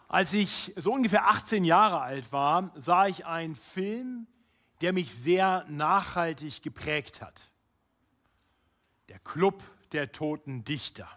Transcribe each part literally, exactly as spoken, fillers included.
Als ich so ungefähr achtzehn Jahre alt war, sah ich einen Film, der mich sehr nachhaltig geprägt hat. Der Club der toten Dichter.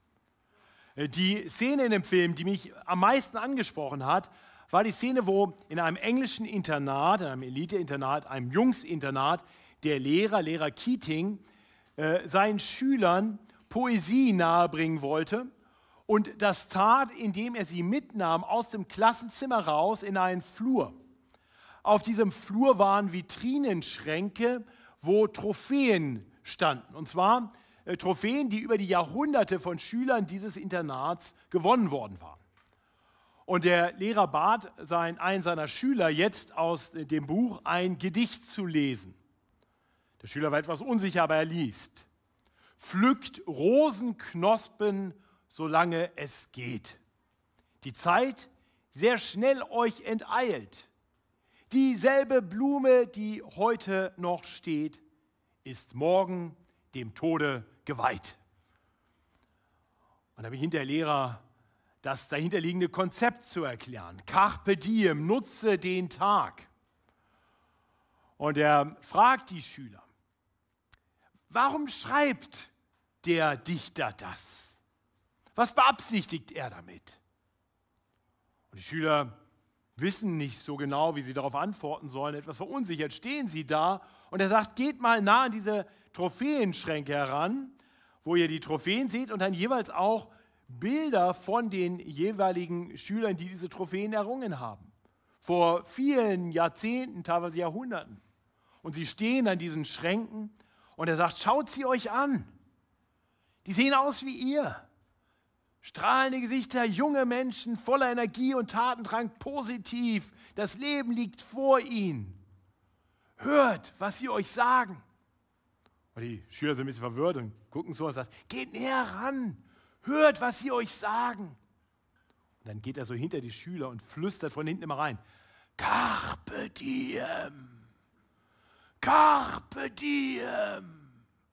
Die Szene in dem Film, die mich am meisten angesprochen hat, war die Szene, wo in einem englischen Internat, in einem Elite-Internat, einem Jungs-Internat, der Lehrer, Lehrer Keating, äh, seinen Schülern Poesie nahebringen wollte und das tat, indem er sie mitnahm aus dem Klassenzimmer raus in einen Flur. Auf diesem Flur waren Vitrinenschränke, wo Trophäen standen. Und zwar äh, Trophäen, die über die Jahrhunderte von Schülern dieses Internats gewonnen worden waren. Und der Lehrer bat sein, einen seiner Schüler, jetzt aus dem Buch ein Gedicht zu lesen. Der Schüler war etwas unsicher, aber er liest. Pflückt Rosenknospen, solange es geht. Die Zeit sehr schnell euch enteilt. Dieselbe Blume, die heute noch steht, ist morgen dem Tode geweiht. Und da beginnt der Lehrer, das dahinterliegende Konzept zu erklären. Carpe diem, nutze den Tag. Und er fragt die Schüler, warum schreibt der Dichter das? Was beabsichtigt er damit? Und die Schüler wissen nicht so genau, wie sie darauf antworten sollen. Etwas verunsichert stehen sie da und er sagt, geht mal nah an diese Trophäenschränke heran, wo ihr die Trophäen seht und dann jeweils auch Bilder von den jeweiligen Schülern, die diese Trophäen errungen haben. Vor vielen Jahrzehnten, teilweise Jahrhunderten. Und sie stehen an diesen Schränken und er sagt, schaut sie euch an. Die sehen aus wie ihr. Strahlende Gesichter, junge Menschen, voller Energie und Tatendrang, positiv. Das Leben liegt vor ihnen. Hört, was sie euch sagen. Und die Schüler sind ein bisschen verwirrt und gucken so und sagen, geht näher ran. Hört, was sie euch sagen. Und dann geht er so hinter die Schüler und flüstert von hinten immer rein. Carpe diem. Carpe diem.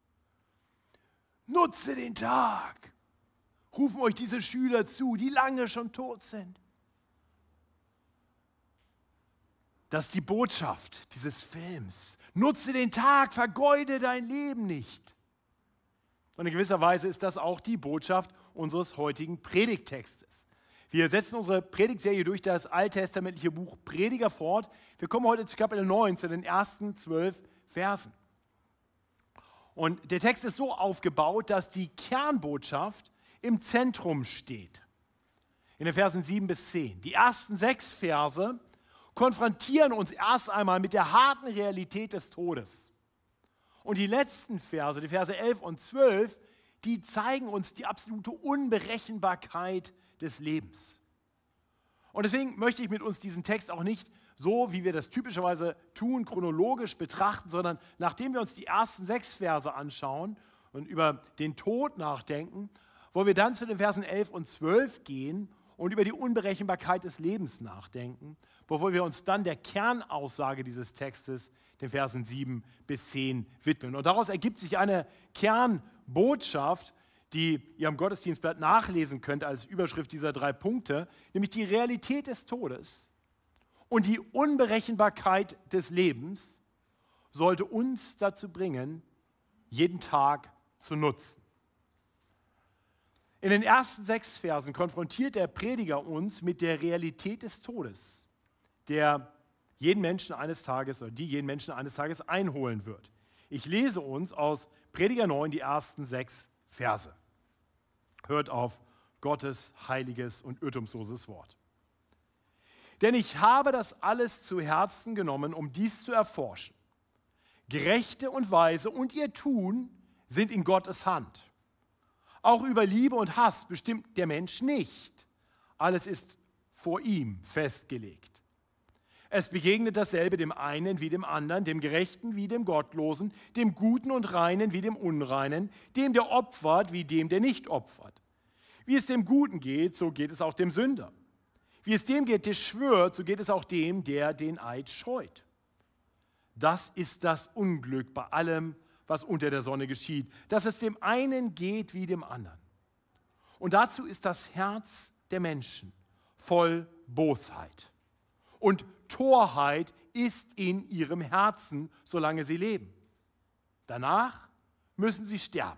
Nutze den Tag. Rufen euch diese Schüler zu, die lange schon tot sind. Das ist die Botschaft dieses Films. Nutze den Tag, vergeude dein Leben nicht. Und in gewisser Weise ist das auch die Botschaft unseres heutigen Predigttextes. Wir setzen unsere Predigtserie durch das alttestamentliche Buch Prediger fort. Wir kommen heute zu Kapitel neun, zu den ersten zwölf Versen. Und der Text ist so aufgebaut, dass die Kernbotschaft im Zentrum steht. In den Versen sieben bis zehn. Die ersten sechs Verse konfrontieren uns erst einmal mit der harten Realität des Todes. Und die letzten Verse, die Verse elf und zwölf, die zeigen uns die absolute Unberechenbarkeit des Lebens. Und deswegen möchte ich mit uns diesen Text auch nicht so, wie wir das typischerweise tun, chronologisch betrachten, sondern nachdem wir uns die ersten sechs Verse anschauen und über den Tod nachdenken, wollen wir dann zu den Versen elf und zwölf gehen und über die Unberechenbarkeit des Lebens nachdenken, bevor wir uns dann der Kernaussage dieses Textes, den Versen sieben bis zehn, widmen. Und daraus ergibt sich eine Kernbotschaft, die ihr am Gottesdienstblatt nachlesen könnt als Überschrift dieser drei Punkte, nämlich die Realität des Todes und die Unberechenbarkeit des Lebens sollte uns dazu bringen, jeden Tag zu nutzen. In den ersten sechs Versen konfrontiert der Prediger uns mit der Realität des Todes, der jeden Menschen eines Tages oder die jeden Menschen eines Tages einholen wird. Ich lese uns aus Prediger neun die ersten sechs Verse. Hört auf Gottes heiliges und irrtumsloses Wort. Denn ich habe das alles zu Herzen genommen, um dies zu erforschen. Gerechte und Weise und ihr Tun sind in Gottes Hand. Auch über Liebe und Hass bestimmt der Mensch nicht. Alles ist vor ihm festgelegt. Es begegnet dasselbe dem einen wie dem anderen, dem Gerechten wie dem Gottlosen, dem Guten und Reinen wie dem Unreinen, dem, der opfert wie dem, der nicht opfert. Wie es dem Guten geht, so geht es auch dem Sünder. Wie es dem geht, der schwört, so geht es auch dem, der den Eid scheut. Das ist das Unglück bei allem, was unter der Sonne geschieht, dass es dem einen geht wie dem anderen. Und dazu ist das Herz der Menschen voll Bosheit. Und Torheit ist in ihrem Herzen, solange sie leben. Danach müssen sie sterben.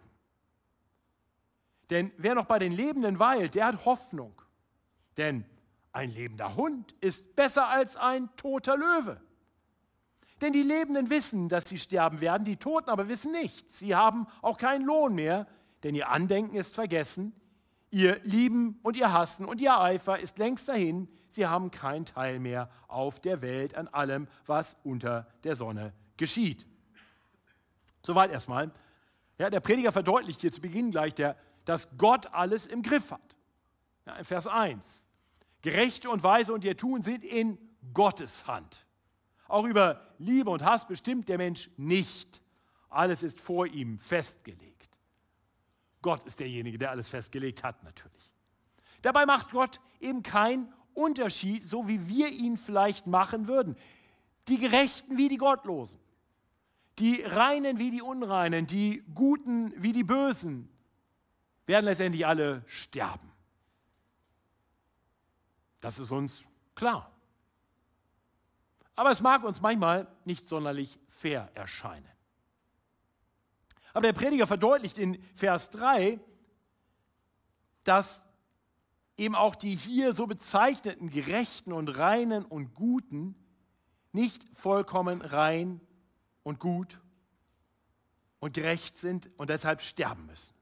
Denn wer noch bei den Lebenden weilt, der hat Hoffnung. Denn ein lebender Hund ist besser als ein toter Löwe. Denn die Lebenden wissen, dass sie sterben werden, die Toten aber wissen nichts. Sie haben auch keinen Lohn mehr, denn ihr Andenken ist vergessen, ihr Lieben und ihr Hassen und ihr Eifer ist längst dahin. Sie haben keinen Teil mehr auf der Welt an allem, was unter der Sonne geschieht. Soweit erstmal. Ja, der Prediger verdeutlicht hier zu Beginn gleich, der, dass Gott alles im Griff hat. Ja, in Vers eins. Gerechte und Weise und ihr Tun sind in Gottes Hand. Auch über Liebe und Hass bestimmt der Mensch nicht. Alles ist vor ihm festgelegt. Gott ist derjenige, der alles festgelegt hat, natürlich. Dabei macht Gott eben keinen Unterschied, so wie wir ihn vielleicht machen würden. Die Gerechten wie die Gottlosen, die Reinen wie die Unreinen, die Guten wie die Bösen, werden letztendlich alle sterben. Das ist uns klar. Aber es mag uns manchmal nicht sonderlich fair erscheinen. Aber der Prediger verdeutlicht in Vers drei, dass eben auch die hier so bezeichneten Gerechten und Reinen und Guten nicht vollkommen rein und gut und gerecht sind und deshalb sterben müssen.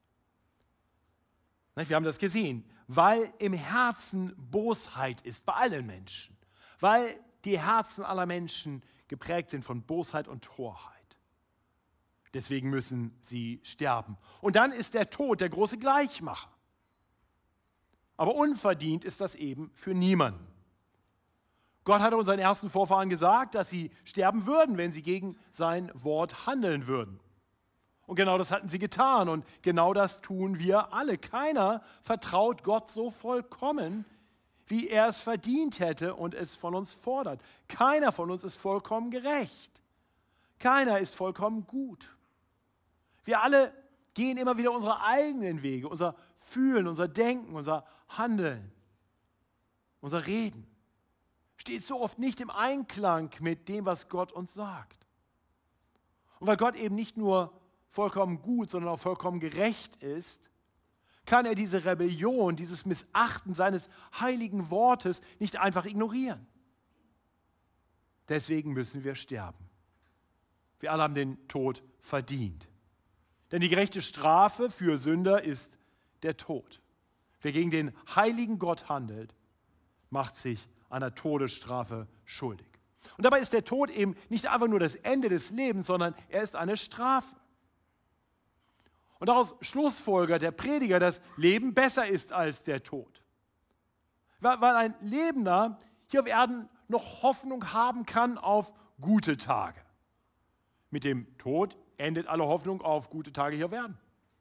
Wir haben das gesehen, weil im Herzen Bosheit ist bei allen Menschen, weil die Herzen aller Menschen geprägt sind von Bosheit und Torheit. Deswegen müssen sie sterben. Und dann ist der Tod der große Gleichmacher. Aber unverdient ist das eben für niemanden. Gott hatte unseren ersten Vorfahren gesagt, dass sie sterben würden, wenn sie gegen sein Wort handeln würden. Und genau das hatten sie getan und genau das tun wir alle. Keiner vertraut Gott so vollkommen, wie er es verdient hätte und es von uns fordert. Keiner von uns ist vollkommen gerecht. Keiner ist vollkommen gut. Wir alle gehen immer wieder unsere eigenen Wege, unser Fühlen, unser Denken, unser Handeln, unser Reden. Steht so oft nicht im Einklang mit dem, was Gott uns sagt. Und weil Gott eben nicht nur vollkommen gut, sondern auch vollkommen gerecht ist, kann er diese Rebellion, dieses Missachten seines heiligen Wortes nicht einfach ignorieren. Deswegen müssen wir sterben. Wir alle haben den Tod verdient. Denn die gerechte Strafe für Sünder ist der Tod. Wer gegen den heiligen Gott handelt, macht sich einer Todesstrafe schuldig. Und dabei ist der Tod eben nicht einfach nur das Ende des Lebens, sondern er ist eine Strafe. Und daraus schlussfolgert der Prediger, dass Leben besser ist als der Tod. Weil ein Lebender hier auf Erden noch Hoffnung haben kann auf gute Tage. Mit dem Tod endet alle Hoffnung auf gute Tage hier auf Erden.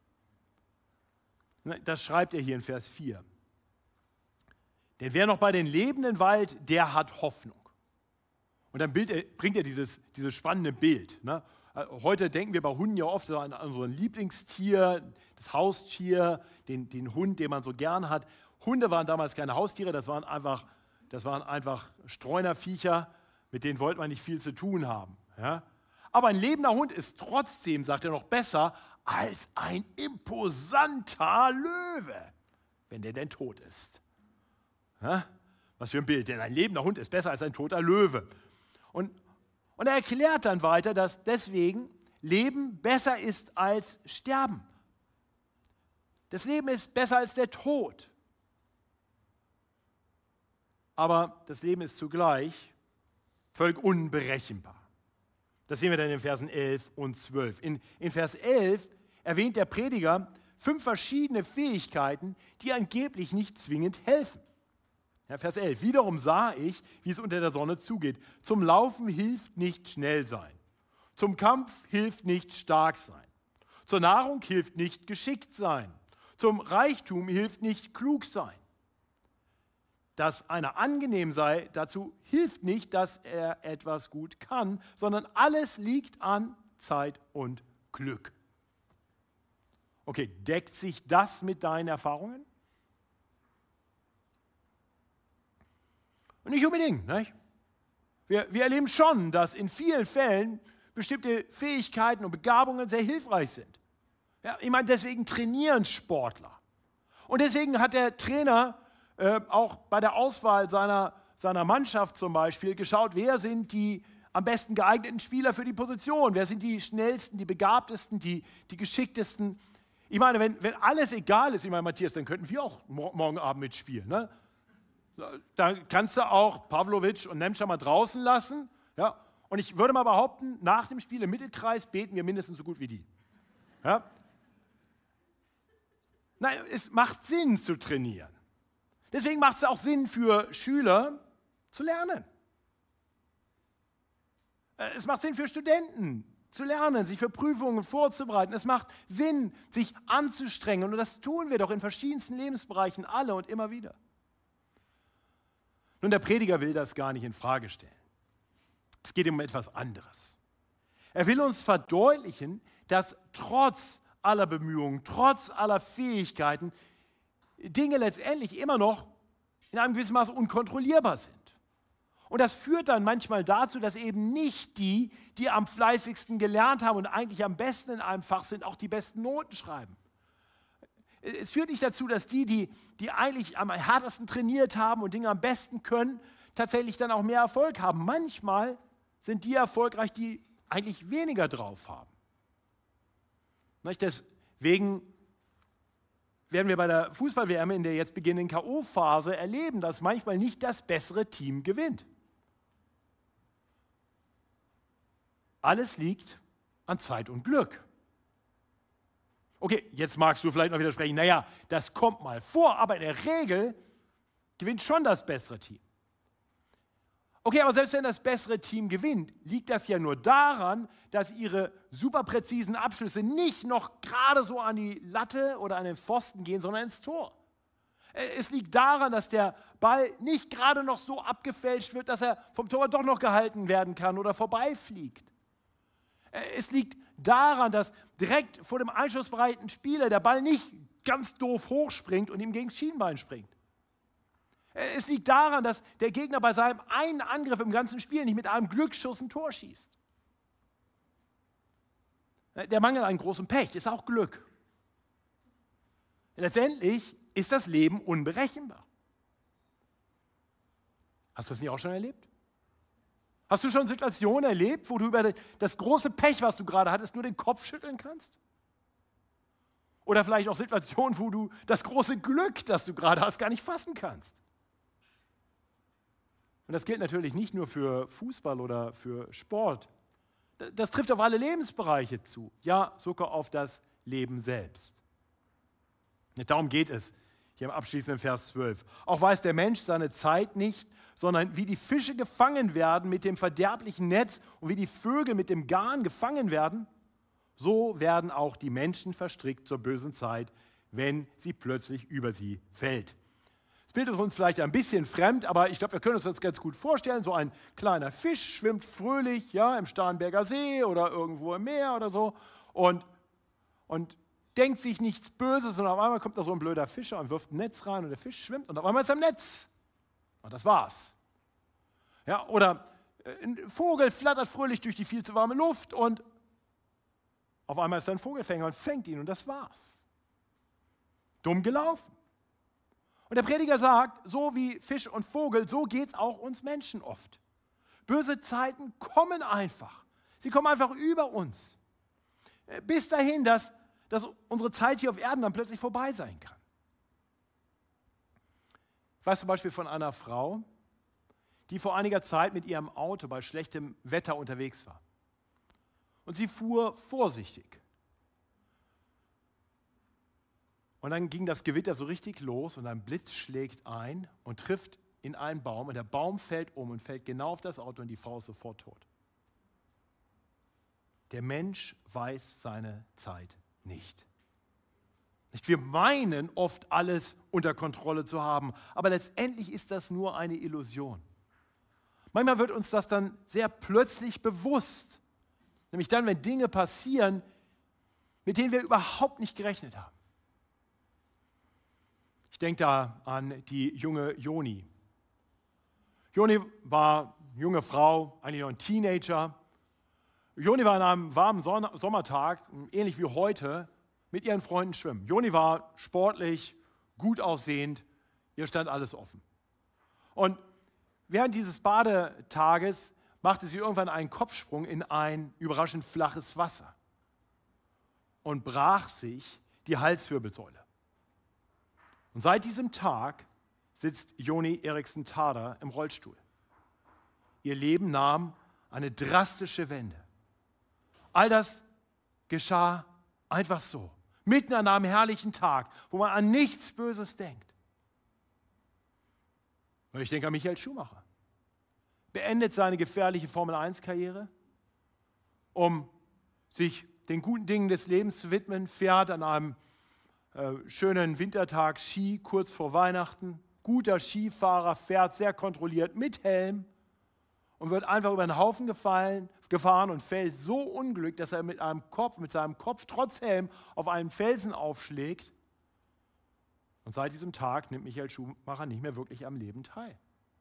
Das schreibt er hier in Vers vier. Denn wer noch bei den Lebenden weilt, der hat Hoffnung. Und dann bringt er dieses, dieses spannende Bild. Ne? Heute denken wir bei Hunden ja oft an unseren Lieblingstier, das Haustier, den, den Hund, den man so gern hat. Hunde waren damals keine Haustiere, das waren einfach, das waren einfach Streunerviecher, mit denen wollte man nicht viel zu tun haben. Ja? Aber ein lebender Hund ist trotzdem, sagt er, noch besser als ein imposanter Löwe, wenn der denn tot ist. Ja? Was für ein Bild, denn ein lebender Hund ist besser als ein toter Löwe. Und, und er erklärt dann weiter, dass deswegen Leben besser ist als Sterben. Das Leben ist besser als der Tod. Aber das Leben ist zugleich völlig unberechenbar. Das sehen wir dann in Versen elf und zwölf. In, in Vers elf erwähnt der Prediger fünf verschiedene Fähigkeiten, die angeblich nicht zwingend helfen. Ja, Vers elf. Wiederum sah ich, wie es unter der Sonne zugeht. Zum Laufen hilft nicht schnell sein. Zum Kampf hilft nicht stark sein. Zur Nahrung hilft nicht geschickt sein. Zum Reichtum hilft nicht klug sein. Dass einer angenehm sei, dazu hilft nicht, dass er etwas gut kann, sondern alles liegt an Zeit und Glück. Okay, deckt sich das mit deinen Erfahrungen? Nicht unbedingt. Nicht? Wir, wir erleben schon, dass in vielen Fällen bestimmte Fähigkeiten und Begabungen sehr hilfreich sind. Ja, ich meine, deswegen trainieren Sportler. Und deswegen hat der Trainer äh, auch bei der Auswahl seiner, seiner Mannschaft zum Beispiel geschaut, wer sind die am besten geeigneten Spieler für die Position, wer sind die schnellsten, die begabtesten, die, die geschicktesten. Ich meine, wenn, wenn alles egal ist, ich meine, Matthias, dann könnten wir auch morgen Abend mitspielen. Ne? Da kannst du auch Pavlovic und Nemtscher mal draußen lassen. Ja? Und ich würde mal behaupten, nach dem Spiel im Mittelkreis beten wir mindestens so gut wie die. Ja? Nein, es macht Sinn zu trainieren. Deswegen macht es auch Sinn für Schüler zu lernen. Es macht Sinn für Studenten zu lernen, sich für Prüfungen vorzubereiten. Es macht Sinn, sich anzustrengen. Und das tun wir doch in verschiedensten Lebensbereichen alle und immer wieder. Nun, der Prediger will das gar nicht in Frage stellen. Es geht ihm um etwas anderes. Er will uns verdeutlichen, dass trotz aller Bemühungen, trotz aller Fähigkeiten, Dinge letztendlich immer noch in einem gewissen Maß unkontrollierbar sind. Und das führt dann manchmal dazu, dass eben nicht die, die am fleißigsten gelernt haben und eigentlich am besten in einem Fach sind, auch die besten Noten schreiben. Es führt nicht dazu, dass die, die, die eigentlich am härtesten trainiert haben und Dinge am besten können, tatsächlich dann auch mehr Erfolg haben. Manchmal sind die erfolgreich, die eigentlich weniger drauf haben. Deswegen werden wir bei der Fußball-W M in der jetzt beginnenden K O-Phase erleben, dass manchmal nicht das bessere Team gewinnt. Alles liegt an Zeit und Glück. Okay, jetzt magst du vielleicht noch widersprechen, naja, das kommt mal vor, aber in der Regel gewinnt schon das bessere Team. Okay, aber selbst wenn das bessere Team gewinnt, liegt das ja nur daran, dass ihre super präzisen Abschlüsse nicht noch gerade so an die Latte oder an den Pfosten gehen, sondern ins Tor. Es liegt daran, dass der Ball nicht gerade noch so abgefälscht wird, dass er vom Torwart doch noch gehalten werden kann oder vorbeifliegt. Es liegt daran, dass direkt vor dem einschussbereiten Spieler der Ball nicht ganz doof hochspringt und ihm gegen das Schienbein springt. Es liegt daran, dass der Gegner bei seinem einen Angriff im ganzen Spiel nicht mit einem Glücksschuss ein Tor schießt. Der Mangel an großem Pech ist auch Glück. Letztendlich ist das Leben unberechenbar. Hast du das nicht auch schon erlebt? Hast du schon Situationen erlebt, wo du über das große Pech, was du gerade hattest, nur den Kopf schütteln kannst? Oder vielleicht auch Situationen, wo du das große Glück, das du gerade hast, gar nicht fassen kannst? Und das gilt natürlich nicht nur für Fußball oder für Sport. Das trifft auf alle Lebensbereiche zu. Ja, sogar auf das Leben selbst. Und darum geht es hier im abschließenden Vers zwölf. Auch weiß der Mensch seine Zeit nicht, sondern wie die Fische gefangen werden mit dem verderblichen Netz und wie die Vögel mit dem Garn gefangen werden, so werden auch die Menschen verstrickt zur bösen Zeit, wenn sie plötzlich über sie fällt. Das Bild ist uns vielleicht ein bisschen fremd, aber ich glaube, wir können uns das ganz gut vorstellen. So ein kleiner Fisch schwimmt fröhlich, ja, im Starnberger See oder irgendwo im Meer oder so und, und denkt sich nichts Böses und auf einmal kommt da so ein blöder Fischer und wirft ein Netz rein und der Fisch schwimmt und auf einmal ist er im Netz. Und das war's. Ja, oder ein Vogel flattert fröhlich durch die viel zu warme Luft und auf einmal ist er ein Vogelfänger und fängt ihn und das war's. Dumm gelaufen. Und der Prediger sagt, so wie Fisch und Vogel, so geht es auch uns Menschen oft. Böse Zeiten kommen einfach. Sie kommen einfach über uns. Bis dahin, dass, dass unsere Zeit hier auf Erden dann plötzlich vorbei sein kann. Ich weiß zum Beispiel von einer Frau, die vor einiger Zeit mit ihrem Auto bei schlechtem Wetter unterwegs war. Und sie fuhr vorsichtig. Und dann ging das Gewitter so richtig los und ein Blitz schlägt ein und trifft in einen Baum und der Baum fällt um und fällt genau auf das Auto und die Frau ist sofort tot. Der Mensch weiß seine Zeit nicht. Wir meinen oft alles unter Kontrolle zu haben, aber letztendlich ist das nur eine Illusion. Manchmal wird uns das dann sehr plötzlich bewusst, nämlich dann, wenn Dinge passieren, mit denen wir überhaupt nicht gerechnet haben. Ich denke da an die junge Joni. Joni war eine junge Frau, eigentlich noch ein Teenager. Joni war an einem warmen Son- Sommertag, ähnlich wie heute, mit ihren Freunden schwimmen. Joni war sportlich, gut aussehend, ihr stand alles offen. Und während dieses Badetages machte sie irgendwann einen Kopfsprung in ein überraschend flaches Wasser und brach sich die Halswirbelsäule. Und seit diesem Tag sitzt Joni Eiriksson Tada im Rollstuhl. Ihr Leben nahm eine drastische Wende. All das geschah einfach so, mitten an einem herrlichen Tag, wo man an nichts Böses denkt. Und ich denke an Michael Schumacher. Beendet seine gefährliche Formel eins Karriere, um sich den guten Dingen des Lebens zu widmen, fährt an einem äh, schönen Wintertag Ski kurz vor Weihnachten. Guter Skifahrer, fährt sehr kontrolliert mit Helm und wird einfach über den Haufen gefallen, gefahren und fällt so unglücklich, dass er mit einem Kopf, mit seinem Kopf trotz Helm auf einen Felsen aufschlägt. Und seit diesem Tag nimmt Michael Schumacher nicht mehr wirklich am Leben teil.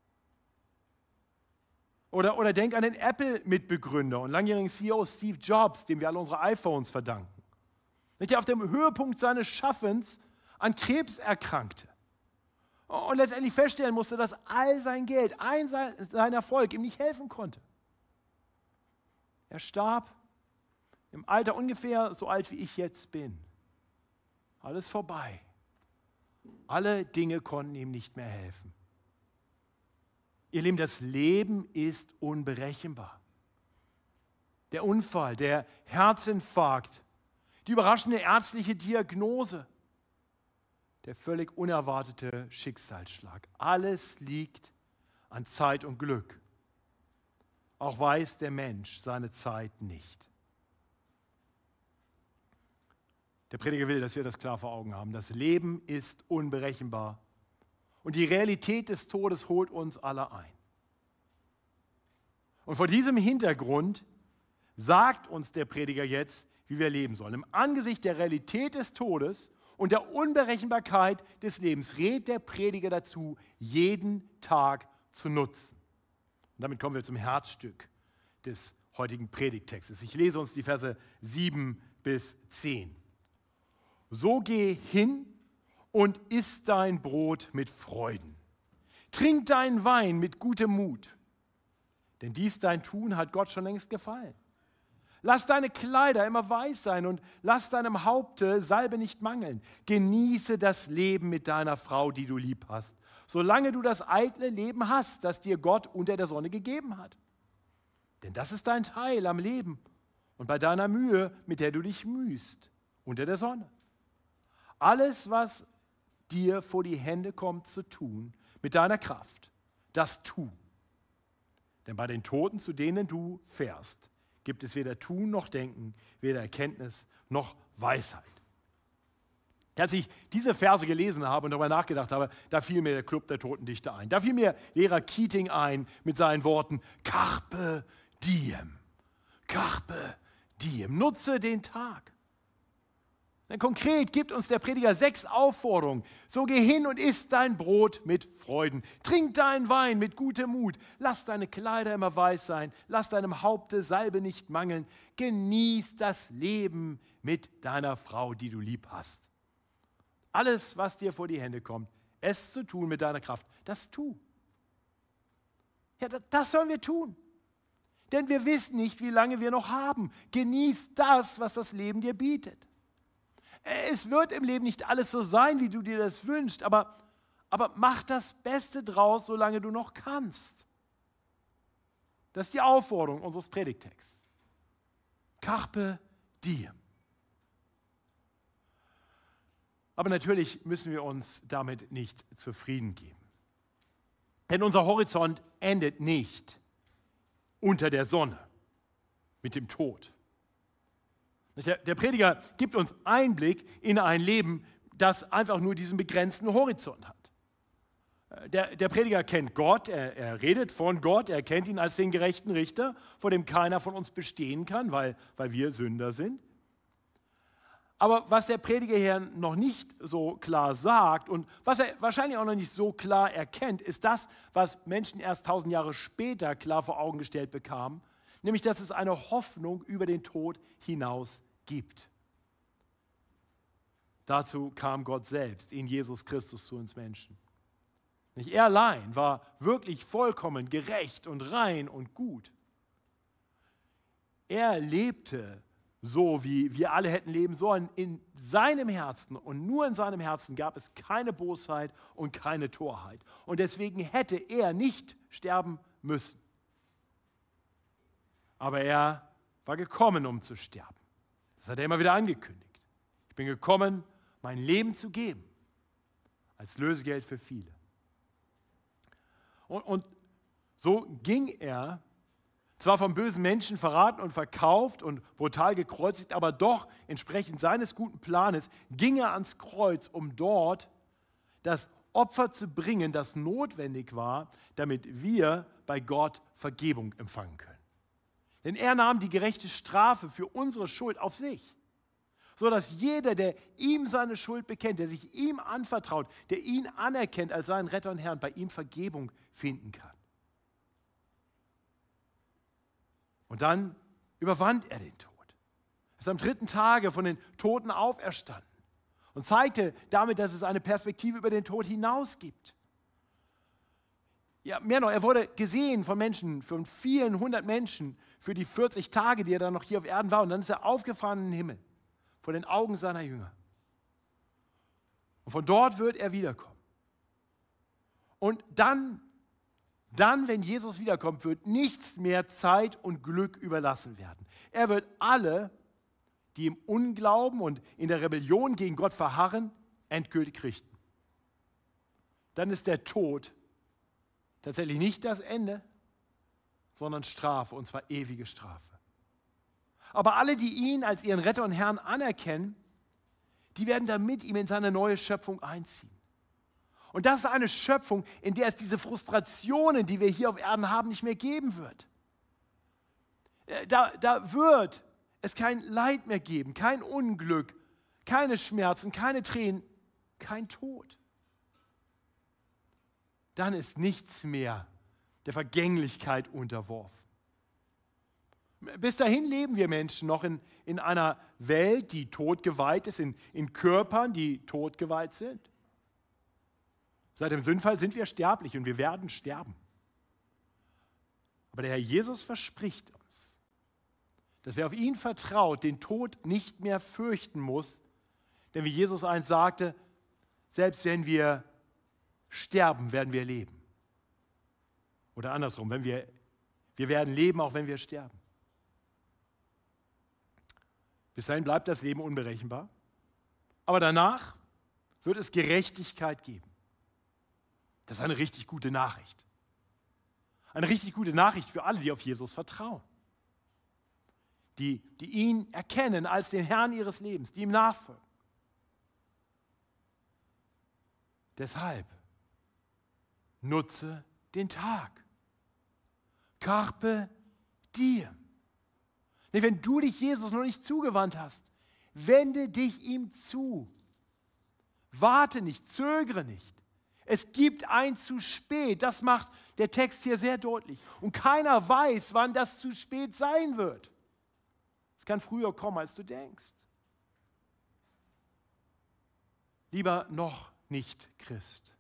Oder, oder denk an den Apple-Mitbegründer und langjährigen C E O Steve Jobs, dem wir alle unsere iPhones verdanken, der auf dem Höhepunkt seines Schaffens an Krebs erkrankte und letztendlich feststellen musste, dass all sein Geld, all sein Erfolg ihm nicht helfen konnte. Er starb im Alter ungefähr so alt, wie ich jetzt bin. Alles vorbei. Alle Dinge konnten ihm nicht mehr helfen. Ihr Lieben, das Leben ist unberechenbar. Der Unfall, der Herzinfarkt, die überraschende ärztliche Diagnose, der völlig unerwartete Schicksalsschlag. Alles liegt an Zeit und Glück. Auch weiß der Mensch seine Zeit nicht. Der Prediger will, dass wir das klar vor Augen haben. Das Leben ist unberechenbar. Und die Realität des Todes holt uns alle ein. Und vor diesem Hintergrund sagt uns der Prediger jetzt, wie wir leben sollen. Im Angesicht der Realität des Todes und der Unberechenbarkeit des Lebens rät der Prediger dazu, jeden Tag zu nutzen. Und damit kommen wir zum Herzstück des heutigen Predigttextes. Ich lese uns die Verse sieben bis zehn. So geh hin und iss dein Brot mit Freuden. Trink deinen Wein mit gutem Mut. Denn dies dein Tun hat Gott schon längst gefallen. Lass deine Kleider immer weiß sein und lass deinem Haupte Salbe nicht mangeln. Genieße das Leben mit deiner Frau, die du lieb hast, solange du das eitle Leben hast, das dir Gott unter der Sonne gegeben hat. Denn das ist dein Teil am Leben und bei deiner Mühe, mit der du dich mühst, unter der Sonne. Alles, was dir vor die Hände kommt zu tun, mit deiner Kraft, das tu. Denn bei den Toten, zu denen du fährst, gibt es weder Tun noch Denken, weder Erkenntnis noch Weisheit. Als ich diese Verse gelesen habe und darüber nachgedacht habe, da fiel mir der Club der Toten Dichter ein. Da fiel mir Lehrer Keating ein mit seinen Worten, Carpe diem, Carpe diem, nutze den Tag. Denn konkret gibt uns der Prediger sechs Aufforderungen. So geh hin und iss dein Brot mit Freuden. Trink deinen Wein mit gutem Mut. Lass deine Kleider immer weiß sein. Lass deinem Haupte Salbe nicht mangeln. Genieß das Leben mit deiner Frau, die du lieb hast. Alles, was dir vor die Hände kommt, es zu tun mit deiner Kraft, das tu. Ja, das, das sollen wir tun. Denn wir wissen nicht, wie lange wir noch haben. Genieß das, was das Leben dir bietet. Es wird im Leben nicht alles so sein, wie du dir das wünschst, aber, aber mach das Beste draus, solange du noch kannst. Das ist die Aufforderung unseres Predigtexts. Carpe diem. Aber natürlich müssen wir uns damit nicht zufrieden geben. Denn unser Horizont endet nicht unter der Sonne mit dem Tod. Der, der Prediger gibt uns Einblick in ein Leben, das einfach nur diesen begrenzten Horizont hat. Der, der Prediger kennt Gott, er, er redet von Gott, er kennt ihn als den gerechten Richter, vor dem keiner von uns bestehen kann, weil, weil wir Sünder sind. Aber was der Prediger hier noch nicht so klar sagt und was er wahrscheinlich auch noch nicht so klar erkennt, ist das, was Menschen erst tausend Jahre später klar vor Augen gestellt bekamen, nämlich, dass es eine Hoffnung über den Tod hinaus gibt. Dazu kam Gott selbst in Jesus Christus zu uns Menschen. Nicht er allein war wirklich vollkommen gerecht und rein und gut. Er lebte so, wie wir alle hätten leben sollen, in seinem Herzen, und nur in seinem Herzen gab es keine Bosheit und keine Torheit. Und deswegen hätte er nicht sterben müssen. Aber er war gekommen, um zu sterben. Das hat er immer wieder angekündigt. Ich bin gekommen, mein Leben zu geben, als Lösegeld für viele. Und, und so ging er, zwar von bösen Menschen verraten und verkauft und brutal gekreuzigt, aber doch entsprechend seines guten Planes ging er ans Kreuz, um dort das Opfer zu bringen, das notwendig war, damit wir bei Gott Vergebung empfangen können. Denn er nahm die gerechte Strafe für unsere Schuld auf sich, sodass jeder, der ihm seine Schuld bekennt, der sich ihm anvertraut, der ihn anerkennt als seinen Retter und Herrn, bei ihm Vergebung finden kann. Und dann überwand er den Tod. Er ist am dritten Tage von den Toten auferstanden und zeigte damit, dass es eine Perspektive über den Tod hinaus gibt. Ja, mehr noch, er wurde gesehen von Menschen, von vielen hundert Menschen für die vierzig Tage, die er dann noch hier auf Erden war. Und dann ist er aufgefahren in den Himmel, vor den Augen seiner Jünger. Und von dort wird er wiederkommen. Und dann Dann, wenn Jesus wiederkommt, wird nichts mehr Zeit und Glück überlassen werden. Er wird alle, die im Unglauben und in der Rebellion gegen Gott verharren, endgültig richten. Dann ist der Tod tatsächlich nicht das Ende, sondern Strafe, und zwar ewige Strafe. Aber alle, die ihn als ihren Retter und Herrn anerkennen, die werden dann mit ihm in seine neue Schöpfung einziehen. Und das ist eine Schöpfung, in der es diese Frustrationen, die wir hier auf Erden haben, nicht mehr geben wird. Da, da wird es kein Leid mehr geben, kein Unglück, keine Schmerzen, keine Tränen, kein Tod. Dann ist nichts mehr der Vergänglichkeit unterworfen. Bis dahin leben wir Menschen noch in, in einer Welt, die todgeweiht ist, in, in Körpern, die todgeweiht sind. Seit dem Sündfall sind wir sterblich und wir werden sterben. Aber der Herr Jesus verspricht uns, dass wer auf ihn vertraut, den Tod nicht mehr fürchten muss. Denn wie Jesus einst sagte, selbst wenn wir sterben, werden wir leben. Oder andersrum, wenn wir, wir werden leben, auch wenn wir sterben. Bis dahin bleibt das Leben unberechenbar. Aber danach wird es Gerechtigkeit geben. Das ist eine richtig gute Nachricht. Eine richtig gute Nachricht für alle, die auf Jesus vertrauen. Die, die ihn erkennen als den Herrn ihres Lebens, die ihm nachfolgen. Deshalb nutze den Tag. Carpe diem. Denn wenn du dich Jesus noch nicht zugewandt hast, wende dich ihm zu. Warte nicht, zögere nicht. Es gibt ein zu spät, das macht der Text hier sehr deutlich. Und keiner weiß, wann das zu spät sein wird. Es kann früher kommen, als du denkst. Lieber noch nicht Christ.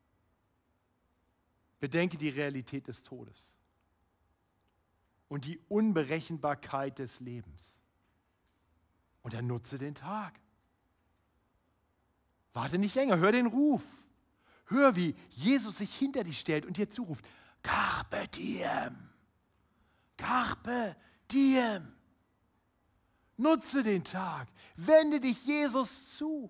Bedenke die Realität des Todes und die Unberechenbarkeit des Lebens. Und dann nutze den Tag. Warte nicht länger, hör den Ruf. Hör, wie Jesus sich hinter dich stellt und dir zuruft, Carpe diem, Carpe diem. Nutze den Tag, wende dich Jesus zu.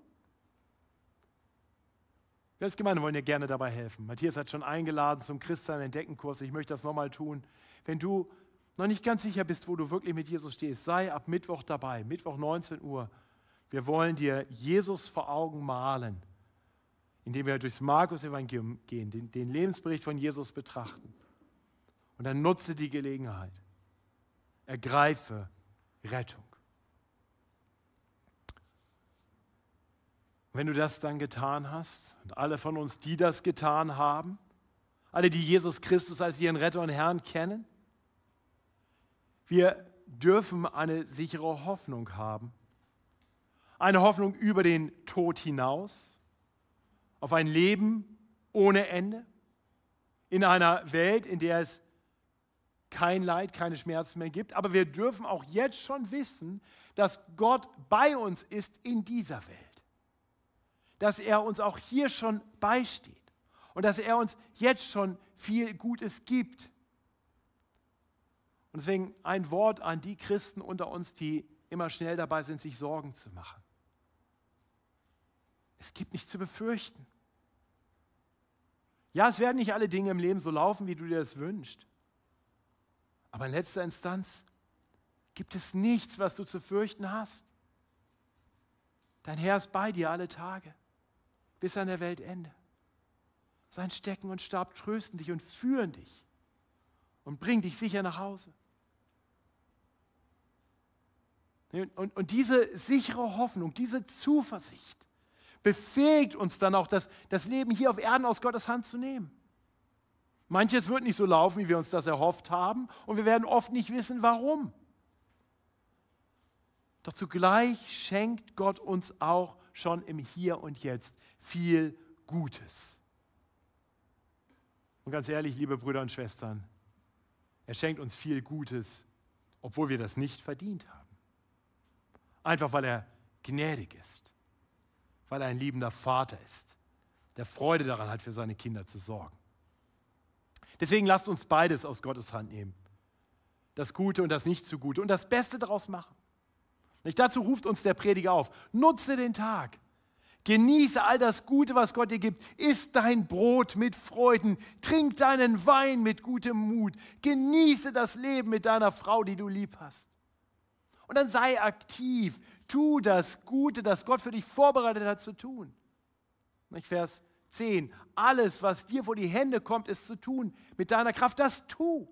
Wir als Gemeinde wollen dir gerne dabei helfen. Matthias hat schon eingeladen zum Christsein-Entdecken-Kurs. Ich möchte das nochmal tun. Wenn du noch nicht ganz sicher bist, wo du wirklich mit Jesus stehst, sei ab Mittwoch dabei, Mittwoch neunzehn Uhr. Wir wollen dir Jesus vor Augen malen, indem wir durchs Markus-Evangelium gehen, den, den Lebensbericht von Jesus betrachten. Und dann nutze die Gelegenheit. Ergreife Rettung. Und wenn du das dann getan hast, und alle von uns, die das getan haben, alle, die Jesus Christus als ihren Retter und Herrn kennen, wir dürfen eine sichere Hoffnung haben. Eine Hoffnung über den Tod hinaus, auf ein Leben ohne Ende, in einer Welt, in der es kein Leid, keine Schmerzen mehr gibt. Aber wir dürfen auch jetzt schon wissen, dass Gott bei uns ist in dieser Welt. Dass er uns auch hier schon beisteht und dass er uns jetzt schon viel Gutes gibt. Und deswegen ein Wort an die Christen unter uns, die immer schnell dabei sind, sich Sorgen zu machen. Es gibt nichts zu befürchten. Ja, es werden nicht alle Dinge im Leben so laufen, wie du dir das wünschst. Aber in letzter Instanz gibt es nichts, was du zu fürchten hast. Dein Herr ist bei dir alle Tage, bis an der Weltende. Sein Stecken und Stab trösten dich und führen dich und bringen dich sicher nach Hause. Und, und, und diese sichere Hoffnung, diese Zuversicht befähigt uns dann auch, das, das Leben hier auf Erden aus Gottes Hand zu nehmen. Manches wird nicht so laufen, wie wir uns das erhofft haben, und wir werden oft nicht wissen, warum. Doch zugleich schenkt Gott uns auch schon im Hier und Jetzt viel Gutes. Und ganz ehrlich, liebe Brüder und Schwestern, er schenkt uns viel Gutes, obwohl wir das nicht verdient haben. Einfach weil er gnädig ist, weil er ein liebender Vater ist, der Freude daran hat, für seine Kinder zu sorgen. Deswegen lasst uns beides aus Gottes Hand nehmen. Das Gute und das Nicht-so-Gute und das Beste daraus machen. Nicht? Dazu ruft uns der Prediger auf. Nutze den Tag. Genieße all das Gute, was Gott dir gibt. Iss dein Brot mit Freuden. Trink deinen Wein mit gutem Mut. Genieße das Leben mit deiner Frau, die du lieb hast. Und dann sei aktiv. Tu das Gute, das Gott für dich vorbereitet hat, zu tun. Nicht? Vers zehn. Alles, was dir vor die Hände kommt, ist zu tun. Mit deiner Kraft, das tu.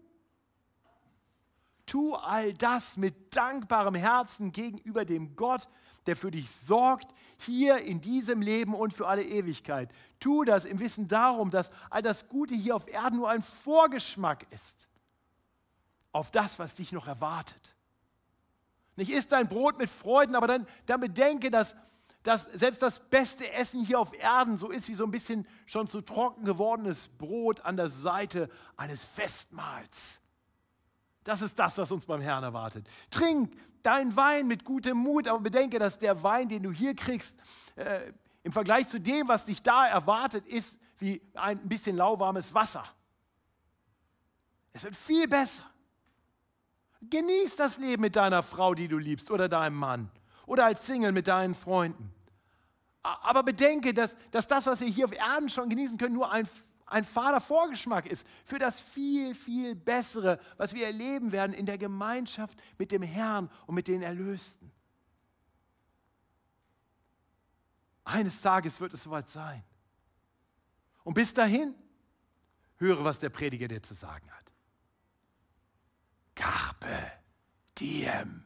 Tu all das mit dankbarem Herzen gegenüber dem Gott, der für dich sorgt, hier in diesem Leben und für alle Ewigkeit. Tu das im Wissen darum, dass all das Gute hier auf Erden nur ein Vorgeschmack ist auf das, was dich noch erwartet. Nicht isst dein Brot mit Freuden, aber dann, dann bedenke, dass, dass selbst das beste Essen hier auf Erden so ist wie so ein bisschen schon zu trocken gewordenes Brot an der Seite eines Festmahls. Das ist das, was uns beim Herrn erwartet. Trink deinen Wein mit gutem Mut, aber bedenke, dass der Wein, den du hier kriegst, äh, im Vergleich zu dem, was dich da erwartet, ist wie ein bisschen lauwarmes Wasser. Es wird viel besser. Genieß das Leben mit deiner Frau, die du liebst, oder deinem Mann, oder als Single mit deinen Freunden. Aber bedenke, dass, dass das, was wir hier auf Erden schon genießen können, nur ein ein fader Vorgeschmack ist für das viel, viel Bessere, was wir erleben werden in der Gemeinschaft mit dem Herrn und mit den Erlösten. Eines Tages wird es soweit sein. Und bis dahin, höre, was der Prediger dir zu sagen hat. Carpe diem.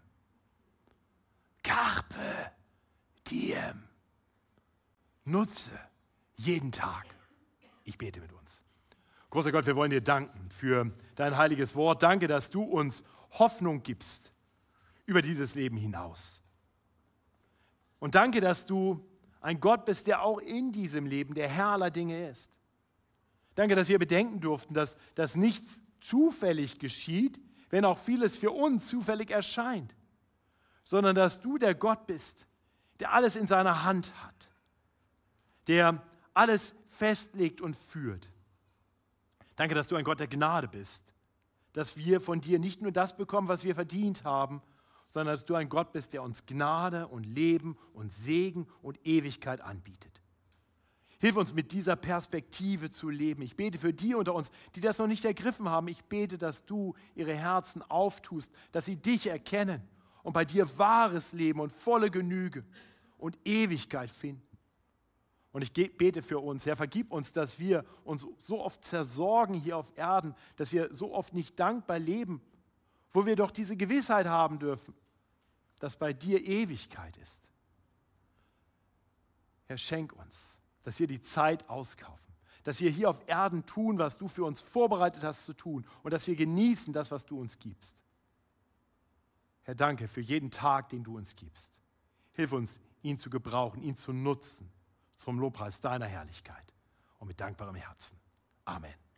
Carpe diem. Nutze jeden Tag. Ich bete mit uns. Großer Gott, wir wollen dir danken für dein heiliges Wort. Danke, dass du uns Hoffnung gibst über dieses Leben hinaus. Und danke, dass du ein Gott bist, der auch in diesem Leben der Herr aller Dinge ist. Danke, dass wir bedenken durften, dass, dass nichts zufällig geschieht, wenn auch vieles für uns zufällig erscheint, sondern dass du der Gott bist, der alles in seiner Hand hat, der alles festlegt und führt. Danke, dass du ein Gott der Gnade bist, dass wir von dir nicht nur das bekommen, was wir verdient haben, sondern dass du ein Gott bist, der uns Gnade und Leben und Segen und Ewigkeit anbietet. Hilf uns mit dieser Perspektive zu leben. Ich bete für die unter uns, die das noch nicht ergriffen haben. Ich bete, dass du ihre Herzen auftust, dass sie dich erkennen und bei dir wahres Leben und volle Genüge und Ewigkeit finden. Und ich bete für uns, Herr, vergib uns, dass wir uns so oft zersorgen hier auf Erden, dass wir so oft nicht dankbar leben, wo wir doch diese Gewissheit haben dürfen, dass bei dir Ewigkeit ist. Herr, schenk uns, dass wir die Zeit auskaufen, dass wir hier auf Erden tun, was du für uns vorbereitet hast zu tun und dass wir genießen das, was du uns gibst. Herr, danke für jeden Tag, den du uns gibst. Hilf uns, ihn zu gebrauchen, ihn zu nutzen zum Lobpreis deiner Herrlichkeit und mit dankbarem Herzen. Amen.